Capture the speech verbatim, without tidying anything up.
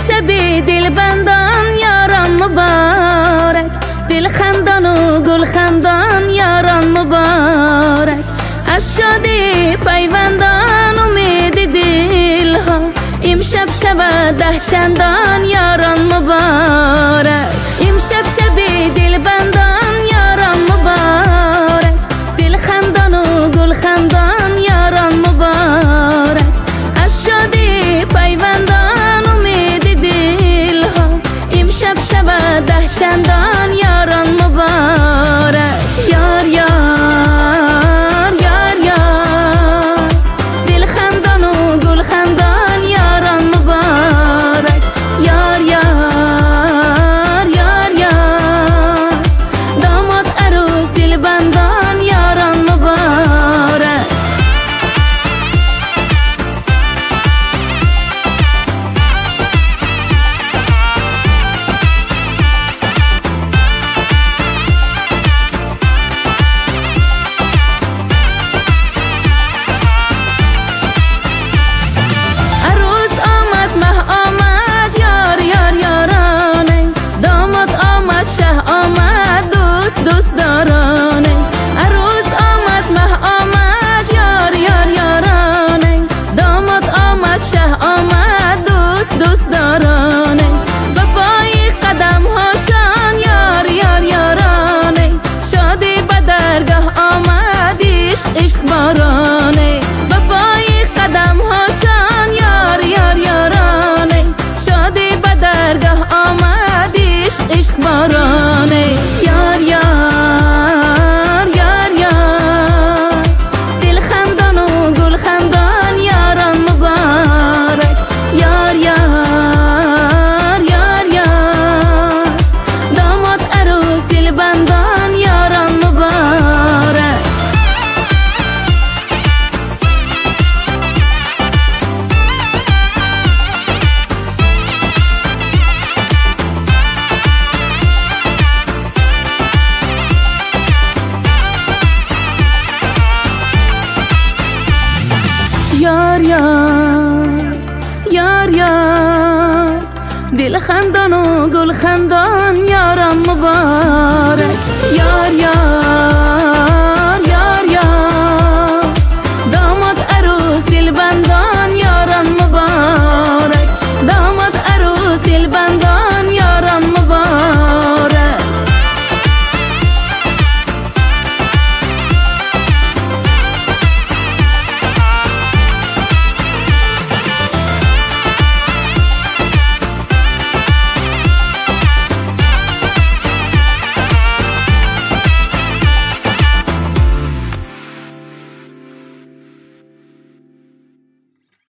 شب دل بندان یاران مبارک، دل خندان و گل خندان یاران مبارک. از شادی پیوندان امید دل ها، امشب شب ده چندان یاران مبارک. امشب شب دل بندان یاران مبارک، دل خندان و گل خندان یاران مبارک. از شادی پیوندان امید دل ها، امشب شب ده چندان یاران مبارک. یار یار یار یار، دل خندان و گل خندان یاران مبارک. یار یار یار یار، داماد عروس دل بندان یاران مبارک. دوست دارانه عروس آمد، مه آمد، یار یار یارانه. داماد آمد، شه آمد، دوست دوست دارانه. به پای قدم هاشان یار یار یارانه. شادی به درگاه آمد، عشق عشق بارانه. به پای قدم هاشان یار یار یارانه. شادی به درگاه آمد، عشق عشق بارانه. یار یار یار یار یار یار، دل خندان و گل خندان یاران مبارک.